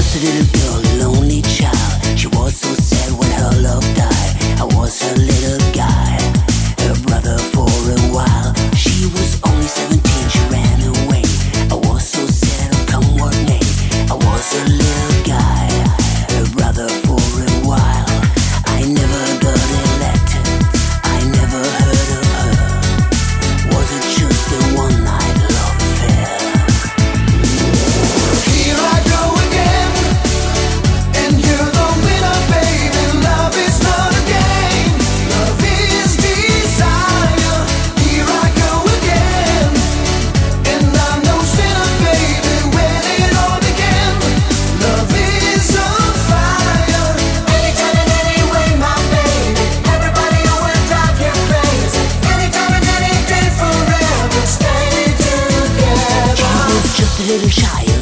just a little girl, a lonely child. She was so sad when her love died. I was her little guy, her brother for a while. She was only 17, she ran away. I was so sad, come what may. I was her little guy, her brother for a while. I never got a letter, I never heard of her. Was it just a one-night love affair? Here I go again, and you're the winner, baby. Love is not a game, love is desire. Here I go again, and I'm no sinner, baby. When it all began, love is on fire. Anytime and any way, my baby. Everybody will drive you crazy. Anytime and any day, forever stay together. She was just a little shy,